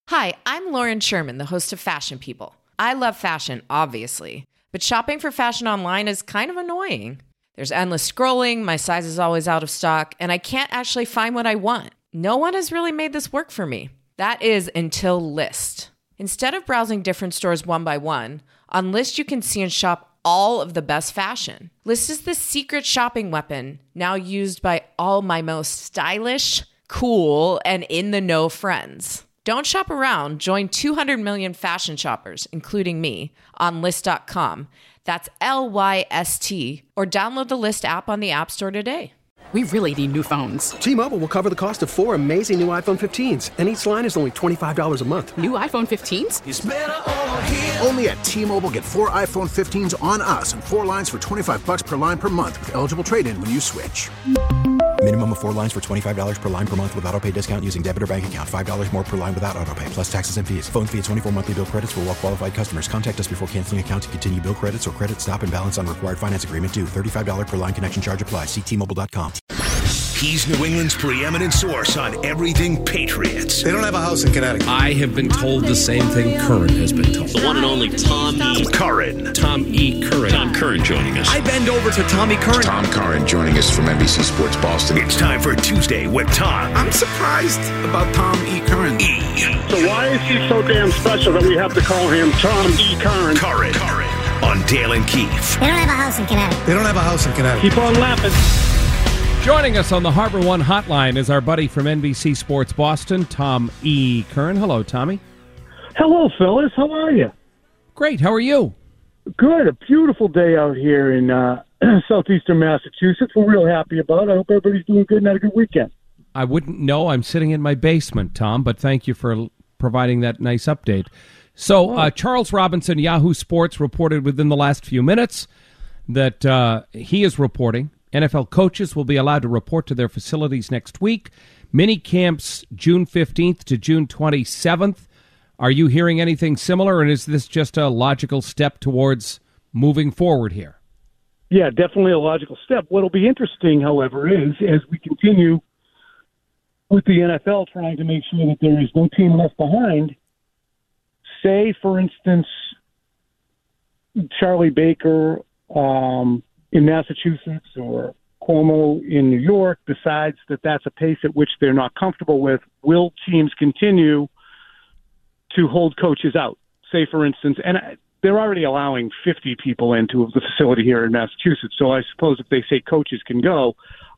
Hi, I'm Lauren Sherman, the host of Fashion People. I love fashion, obviously, but shopping for fashion online is kind of annoying. There's endless scrolling, my size is always out of stock, and I can't actually find what I want. No one has really made this work for me. That is until Lyst. Instead of browsing different stores one by one, on Lyst you can see and shop all of the best fashion. Lyst is the secret shopping weapon, now used by all my most stylish, cool, and in-the-know friends. Don't shop around. Join 200 million fashion shoppers, including me, on Lyst.com. That's Lyst, or download the Lyst app on the App Store today. We really need new phones. T-Mobile will cover the cost of 4 amazing new iPhone 15s, and each line is only $25 a month. New iPhone 15s? It's better over here. Only at T-Mobile, get 4 iPhone 15s on us and 4 lines for $25 per line per month with eligible trade-in when you switch. Minimum of 4 lines for $25 per line per month with autopay discount using debit or bank account. $5 more per line without autopay, plus taxes and fees. Phone fee at 24 monthly bill credits for well-qualified customers. Contact us before canceling account to continue bill credits or credit stop and balance on required finance agreement due. $35 per line connection charge applies. See T-Mobile.com. He's New England's preeminent source on everything Patriots. They don't have a house in Connecticut. I have been told the same thing Curran has been told. The one and only Tom E. Curran. Tom E. Curran. Tom Curran joining us. I bend over to Tommy Curran. Tom Curran joining us from NBC Sports Boston. It's time for Tuesday with Tom. I'm surprised about Tom E. Curran. E. So why is he so damn special that we have to call him Tom E. Curran? Curran. On Dale and Keefe. They don't have a house in Connecticut. They don't have a house in Connecticut. Keep on laughing. Joining us on the Harbor One hotline is our buddy from NBC Sports Boston, Tom E. Curran. Hello, Tommy. Hello, fellas. How are you? Great. How are you? Good. A beautiful day out here in southeastern Massachusetts. We're real happy about it. I hope everybody's doing good and had a good weekend. I wouldn't know. I'm sitting in my basement, Tom, but thank you for providing that nice update. So Charles Robinson, Yahoo Sports, reported within the last few minutes that he is reporting NFL coaches will be allowed to report to their facilities next week. Mini camps June 15th to June 27th. Are you hearing anything similar, and is this just a logical step towards moving forward here? Yeah, definitely a logical step. What'll be interesting, however, is as we continue with the NFL trying to make sure that there is no team left behind, say, for instance, Charlie Baker in Massachusetts or Cuomo in New York decides that that's a pace at which they're not comfortable with, will teams continue to hold coaches out? Say, for instance, and they're already allowing 50 people into the facility here in Massachusetts, so I suppose if they say coaches can go,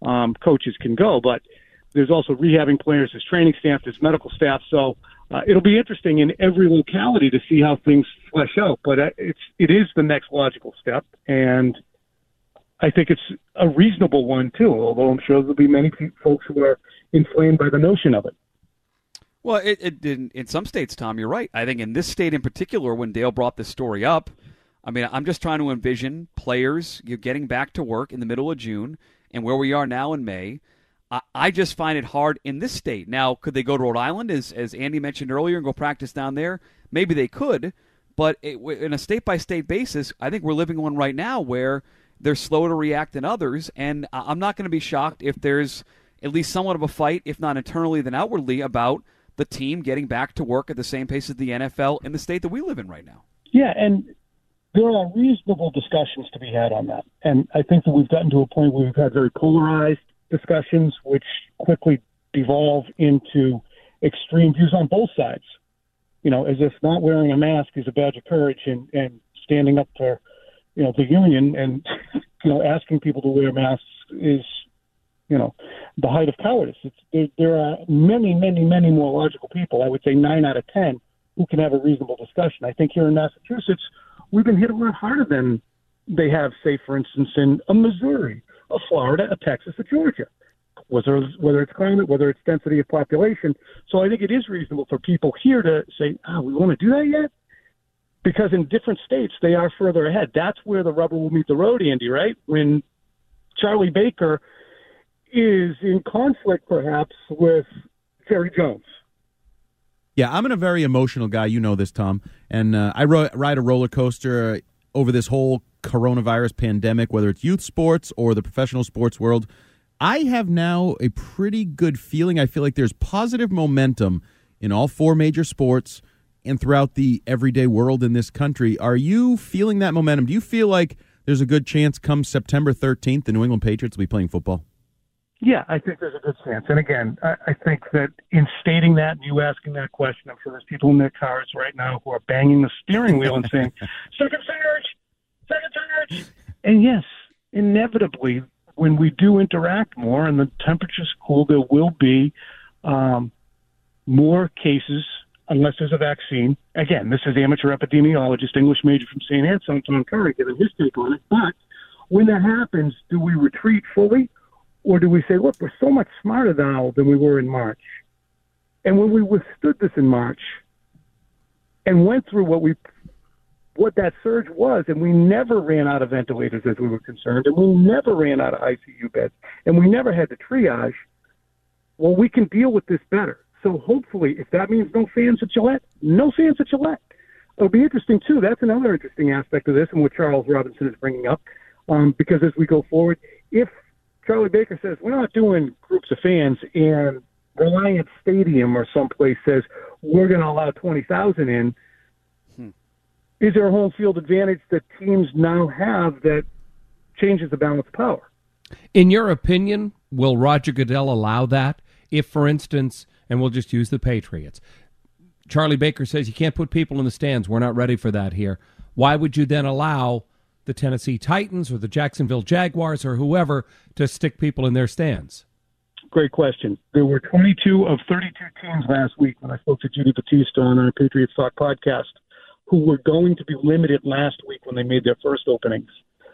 but there's also rehabbing players, there's training staff, there's medical staff, so it'll be interesting in every locality to see how things flesh out, but it is the next logical step, and I think it's a reasonable one, too, although I'm sure there'll be many folks who are inflamed by the notion of it. Well, in some states, Tom, you're right. I think in this state in particular, when Dale brought this story up, I mean, I'm just trying to envision players getting back to work in the middle of June and where we are now in May. I just find it hard in this state. Now, could they go to Rhode Island, as Andy mentioned earlier, and go practice down there? Maybe they could, but in a state-by-state basis, I think we're living one right now where they're slow to react than others, and I'm not going to be shocked if there's at least somewhat of a fight, if not internally then outwardly, about the team getting back to work at the same pace as the NFL in the state that we live in right now. Yeah, and there are reasonable discussions to be had on that. And I think that we've gotten to a point where we've had very polarized discussions, which quickly devolve into extreme views on both sides. You know, as if not wearing a mask is a badge of courage and standing up for, the union and, asking people to wear masks is, the height of cowardice. There are many, many, many more logical people, I would say 9 out of 10, who can have a reasonable discussion. I think here in Massachusetts, we've been hit a lot harder than they have, say, for instance, in a Missouri, a Florida, a Texas, a Georgia, whether it's climate, whether it's density of population. So I think it is reasonable for people here to say, we want to do that yet? Because in different states, they are further ahead. That's where the rubber will meet the road, Andy, right? When Charlie Baker is in conflict, perhaps, with Jerry Jones. Yeah, I'm a very emotional guy. You know this, Tom. And I ride a roller coaster over this whole coronavirus pandemic, whether it's youth sports or the professional sports world. I have now a pretty good feeling. I feel like there's positive momentum in all four major sports and throughout the everyday world in this country. Are you feeling that momentum? Do you feel like there's a good chance come September 13th the New England Patriots will be playing football? Yeah, I think there's a good chance. And again, I think that in stating that, you asking that question, I'm sure there's people in their cars right now who are banging the steering wheel and saying, second surge. And yes, inevitably, when we do interact more and the temperature's cool, there will be more cases unless there's a vaccine. Again, this is amateur epidemiologist, English major from St. Anselm, Tom Curry, giving his take on it. But when that happens, do we retreat fully? Or do we say, look, we're so much smarter now than we were in March? And when we withstood this in March and went through what that surge was, and we never ran out of ventilators as we were concerned, and we never ran out of ICU beds, and we never had to triage, well, we can deal with this better. So hopefully, if that means no fans at Gillette, no fans at Gillette. It'll be interesting, too. That's another interesting aspect of this and what Charles Robinson is bringing up, because as we go forward, if Charlie Baker says, we're not doing groups of fans, and Reliant Stadium or someplace says, we're going to allow 20,000 in, is there a home field advantage that teams now have that changes the balance of power? In your opinion, will Roger Goodell allow that? If, for instance, and we'll just use the Patriots, Charlie Baker says you can't put people in the stands. We're not ready for that here. Why would you then allow the Tennessee Titans or the Jacksonville Jaguars or whoever to stick people in their stands? Great question. There were 22 of 32 teams last week when I spoke to Judy Batista on our Patriots Talk podcast who were going to be limited last week when they made their first openings.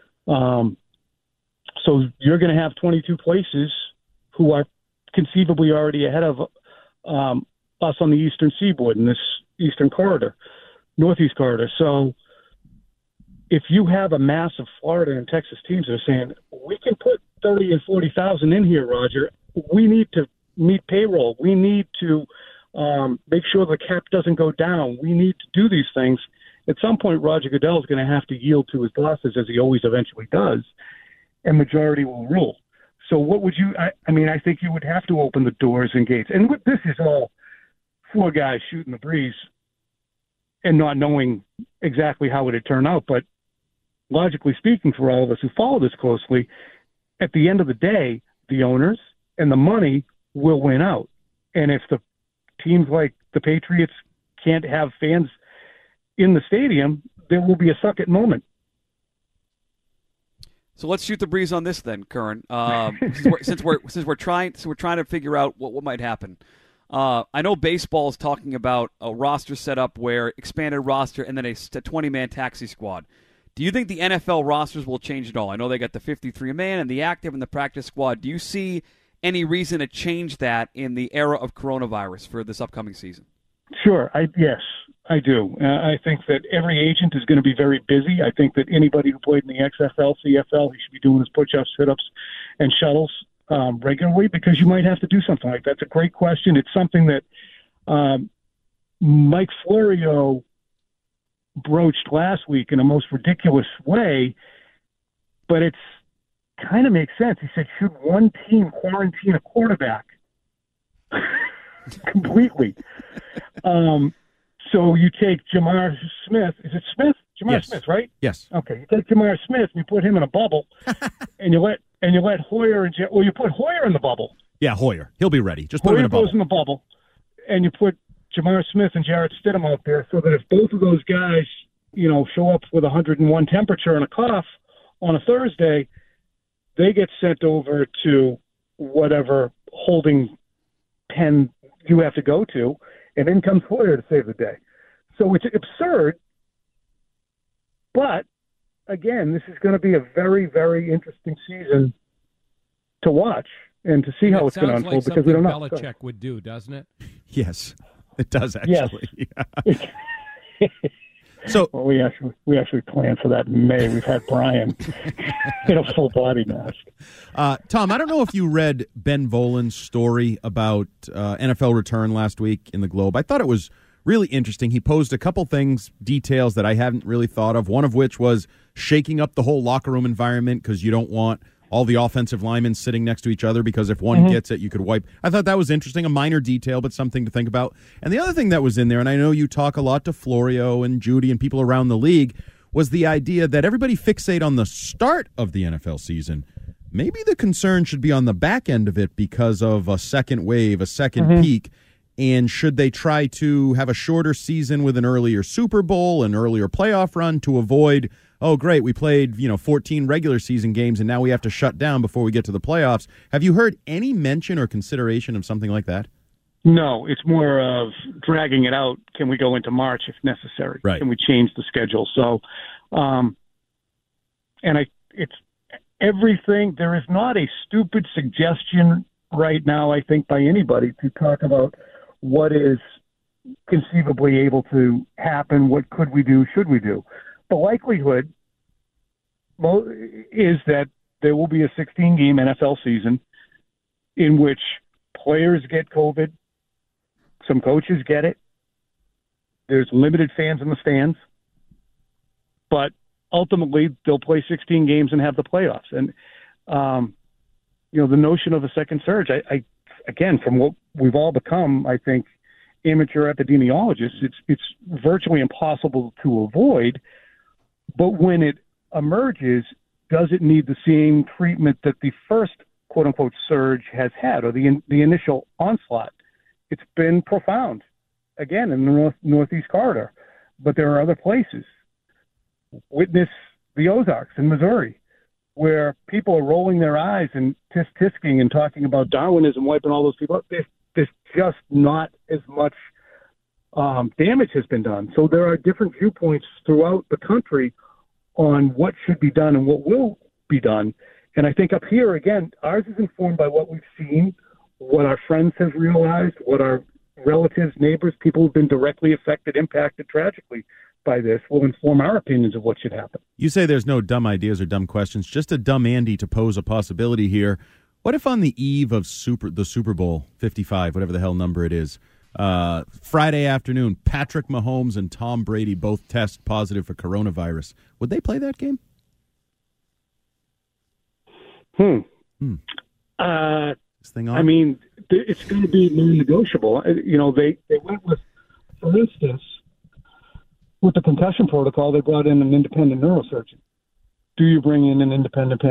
So you're going to have 22 places who are conceivably already ahead of us on the Eastern Seaboard in this Eastern Corridor, Northeast Corridor. So if you have a mass of Florida and Texas teams that are saying, we can put 30 and 40,000 in here, Roger, we need to meet payroll. We need to make sure the cap doesn't go down. We need to do these things. At some point, Roger Goodell is going to have to yield to his bosses, as he always eventually does, and majority will rule. So what would you – I think you would have to open the doors and gates. And this is all four guys shooting the breeze and not knowing exactly how it would turn out. But logically speaking, for all of us who follow this closely, at the end of the day, the owners and the money will win out. And if the teams like the Patriots can't have fans in the stadium, there will be a suck-it moment. So let's shoot the breeze on this then, Curran. Since we're trying to figure out what might happen. I know baseball is talking about a roster setup where expanded roster and then a 20-man taxi squad. Do you think the NFL rosters will change at all? I know they got the 53-man and the active and the practice squad. Do you see any reason to change that in the era of coronavirus for this upcoming season? Sure. Yes, I do. I think that every agent is going to be very busy. I think that anybody who played in the XFL, CFL, he should be doing his push-ups, sit-ups, and shuttles regularly, because you might have to do something like that. That's a great question. It's something that Mike Florio broached last week in a most ridiculous way, but it's kind of makes sense. He said, should one team quarantine a quarterback completely? So you take Jamar Smith. Is it Smith? Jamar Yes. Smith, right? Yes. Okay. You take Jamar Smith and you put him in a bubble, and you let Hoyer you put Hoyer in the bubble. Yeah, Hoyer. He'll be ready. Just put him in Hoyer a bubble. goes in the bubble, and you put Jamar Smith and Jarrett Stidham out there, so that if both of those guys, show up with 101 temperature and a cough on a Thursday, they get sent over to whatever holding pen you have to go to, and in comes Hoyer to save the day. So it's absurd, but again, this is going to be a very, very interesting season to watch and to see how it's going to unfold, because we don't know. Belichick would do, doesn't it? Yes, it does actually. Yes. So well, we actually planned for that in May. We've had Brian in a full body mask. Tom, I don't know if you read Ben Volin's story about NFL return last week in the Globe. I thought it was really interesting. He posed a couple details that I hadn't really thought of, one of which was shaking up the whole locker room environment because you don't want all the offensive linemen sitting next to each other because if one gets it, you could wipe. I thought that was interesting, a minor detail, but something to think about. And the other thing that was in there, and I know you talk a lot to Florio and Judy and people around the league, was the idea that everybody fixate on the start of the NFL season. Maybe the concern should be on the back end of it because of a second wave, a second peak. And should they try to have a shorter season with an earlier Super Bowl, an earlier playoff run to avoid, oh, great, we played 14 regular season games and now we have to shut down before we get to the playoffs. Have you heard any mention or consideration of something like that? No, it's more of dragging it out. Can we go into March if necessary? Right. Can we change the schedule? So, it's everything. There is not a stupid suggestion right now, I think, by anybody to talk about what is conceivably able to happen, what could we do, should we do. The likelihood is that there will be a 16-game NFL season in which players get COVID, some coaches get it, there's limited fans in the stands, but ultimately they'll play 16 games and have the playoffs. And, the notion of a second surge, I again, from what we've all become, I think, amateur epidemiologists, it's virtually impossible to avoid. But when it emerges, does it need the same treatment that the first quote-unquote surge has had, or the initial onslaught? It's been profound, again, in the Northeast Corridor. But there are other places. Witness the Ozarks in Missouri, where people are rolling their eyes and tisk-tisking and talking about Darwinism wiping all those people out. There's just not as much damage has been done. So there are different viewpoints throughout the country on what should be done and what will be done. And I think up here, again, ours is informed by what we've seen, what our friends have realized, what our relatives, neighbors, people who've been directly affected, impacted tragically by this will inform our opinions of what should happen. You say there's no dumb ideas or dumb questions, just a dumb Andy to pose a possibility here. What if on the eve of the Super Bowl 55, whatever the hell number it is, Friday afternoon, Patrick Mahomes and Tom Brady both test positive for coronavirus? Would they play that game? This thing on? I mean, it's going to be non-negotiable. They went with, for instance, with the concussion protocol, they brought in an independent neurosurgeon. Do you bring in an independent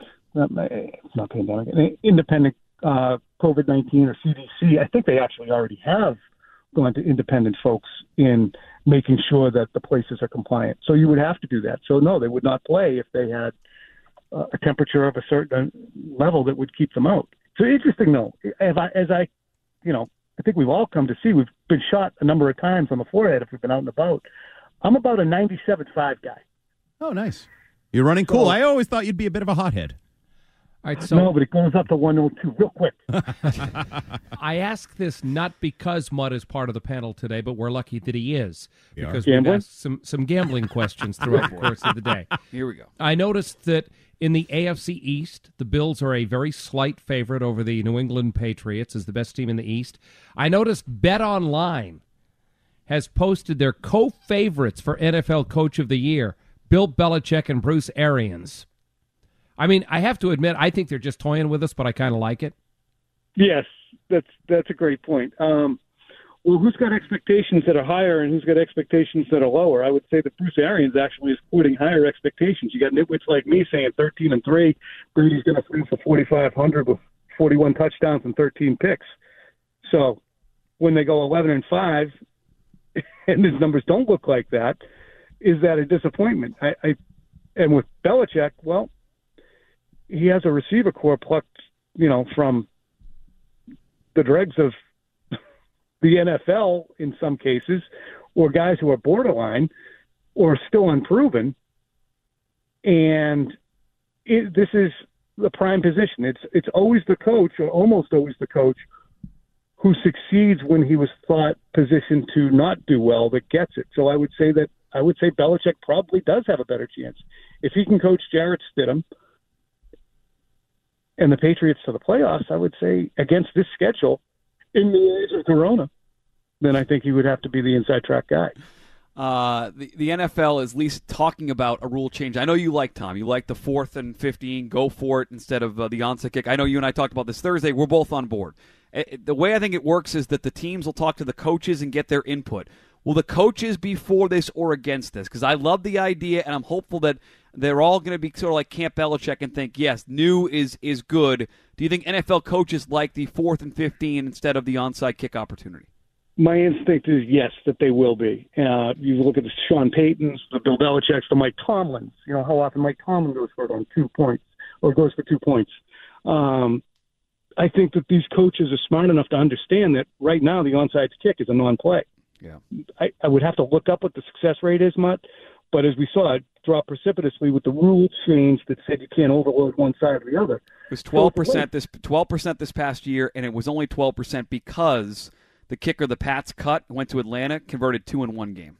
independent COVID-19 or CDC? I think they actually already have gone to independent folks in making sure that the places are compliant. So you would have to do that. So no, they would not play if they had a temperature of a certain level that would keep them out. So interesting, though. I think we've all come to see, we've been shot a number of times on the forehead if we've been out and about. I'm about a 97.5 guy. Oh, nice. You're running cool. I always thought you'd be a bit of a hothead. All right, so no, but it goes up to 102 real quick. I ask this not because Mudd is part of the panel today, but we're lucky that he is. Because we've asked some gambling questions throughout the course of the day. Here we go. I noticed that in the AFC East, the Bills are a very slight favorite over the New England Patriots as the best team in the East. I noticed BetOnline has posted their co-favorites for NFL Coach of the Year, Bill Belichick and Bruce Arians. I mean, I have to admit, I think they're just toying with us, but I kind of like it. Yes, that's a great point. Well, who's got expectations that are higher and who's got expectations that are lower? I would say that Bruce Arians actually is putting higher expectations. You got nitwits like me saying 13-3, Brady's going to throw for 4,500 with 41 touchdowns and 13 picks. So when they go 11-5 and his numbers don't look like that, is that a disappointment? And with Belichick, well, he has a receiver core plucked, from the dregs of the NFL in some cases, or guys who are borderline or still unproven. And this is the prime position. It's always the coach, or almost always the coach, who succeeds when he was thought positioned to not do well that gets it. So I would say Belichick probably does have a better chance. If he can coach Jarrett Stidham and the Patriots to the playoffs, I would say against this schedule in the age of Corona, then I think he would have to be the inside track guy. the NFL is at least talking about a rule change. I know you like, Tom. You like the 4th and 15, go for it instead of the onside kick. I know you and I talked about this Thursday. We're both on board. The way I think it works is that the teams will talk to the coaches and get their input. Will the coaches be for this or against this? Because I love the idea, and I'm hopeful that they're all going to be sort of like Camp Belichick and think, yes, new is good. Do you think NFL coaches like the 4th and 15 instead of the onside kick opportunity? My instinct is yes, that they will be. You look at the Sean Paytons, the Bill Belichick's, the Mike Tomlins. You know how often Mike Tomlin goes for it on 2 points or goes for 2 points. I think that these coaches are smart enough to understand that right now the onside kick is a non-play. Yeah, I would have to look up what the success rate is, Mutt, but as we saw, it dropped precipitously with the rule change that said you can't overload one side or the other. It was 12% this past year, and it was only 12% because the kicker the Pats cut went to Atlanta, converted 2 in one game.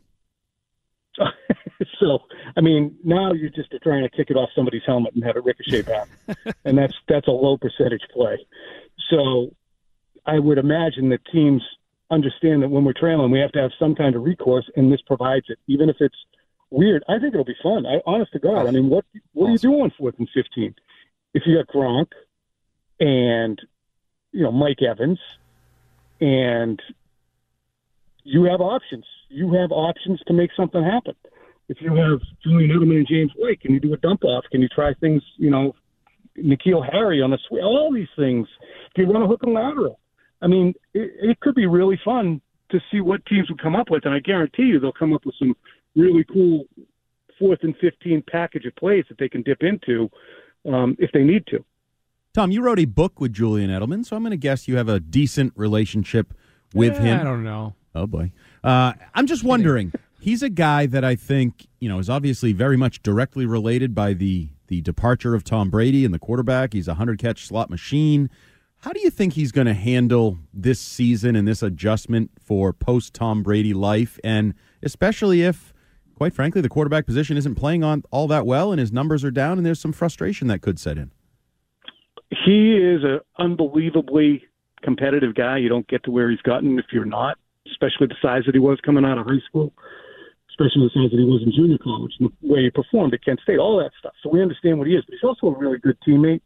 So, I mean, now you're just trying to kick it off somebody's helmet and have it ricochet back, and that's a low percentage play. So, I would imagine that teams understand that when we're trailing, we have to have some kind of recourse, and this provides it, even if it's weird. I think it'll be fun. Honest to God, I mean, what are you doing 4th and 15? If you got Gronk and Mike Evans, and you have options. You have options to make something happen. If you have Julian Edelman and James White, can you do a dump off? Can you try things? N'Keal Harry on the swing. All these things. Can you run a hook and lateral? I mean, it could be really fun to see what teams will come up with, and I guarantee you they'll come up with some really cool 4th and 15 package of plays that they can dip into if they need to. Tom, you wrote a book with Julian Edelman, so I'm going to guess you have a decent relationship with him. I don't know. Oh, boy. I'm just wondering. He's a guy that I think, is obviously very much directly related by the departure of Tom Brady and the quarterback. He's a 100-catch slot machine. How do you think he's going to handle this season and this adjustment for post-Tom Brady life, and especially if, quite frankly, the quarterback position isn't playing on all that well and his numbers are down and there's some frustration that could set in? He is an unbelievably competitive guy. You don't get to where he's gotten if you're not, especially the size that he was coming out of high school, especially the size that he was in junior college, and the way he performed at Kent State, all that stuff. So we understand what he is, but he's also a really good teammate.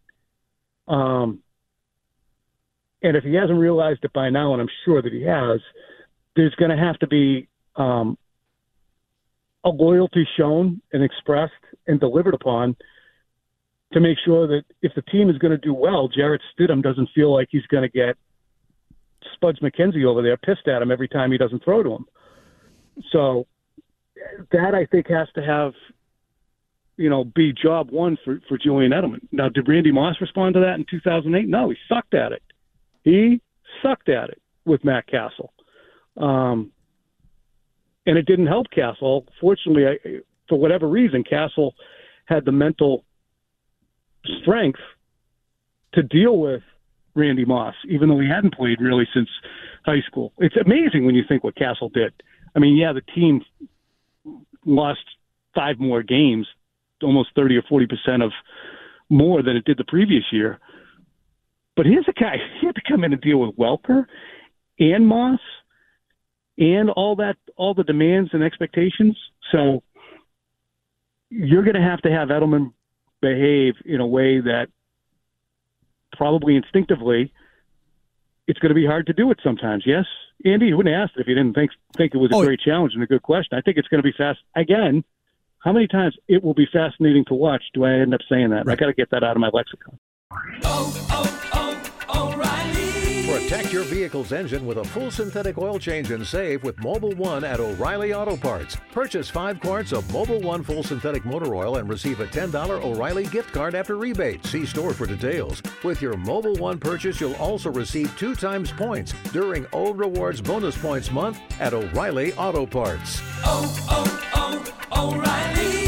And if he hasn't realized it by now, and I'm sure that he has, there's going to have to be a loyalty shown and expressed and delivered upon to make sure that if the team is going to do well, Jarrett Stidham doesn't feel like he's going to get Spuds McKenzie over there pissed at him every time he doesn't throw to him. So that, I think, has to have, be job one for Julian Edelman. Now, did Randy Moss respond to that in 2008? No, he sucked at it. He sucked at it with Matt Castle. And it didn't help Castle. Fortunately, for whatever reason, Castle had the mental strength to deal with Randy Moss, even though he hadn't played really since high school. It's amazing when you think what Castle did. I mean, yeah, the team lost 5 more games, almost 30 or 40% of more than it did the previous year. But here's a guy, he had to come in and deal with Welker and Moss and all the demands and expectations. So you're going to have Edelman behave in a way that probably instinctively it's going to be hard to do it sometimes. Yes, Andy, you wouldn't ask it if you didn't think it was a great challenge and a good question. I think it's going to be fast. Again, how many times it will be fascinating to watch do I end up saying that? Right. I got to get that out of my lexicon. Protect your vehicle's engine with a full synthetic oil change and save with Mobil 1 at O'Reilly Auto Parts. Purchase 5 quarts of Mobil 1 full synthetic motor oil and receive a $10 O'Reilly gift card after rebate. See store for details. With your Mobil 1 purchase, you'll also receive 2 times points during O Rewards Bonus Points Month at O'Reilly Auto Parts. O'Reilly.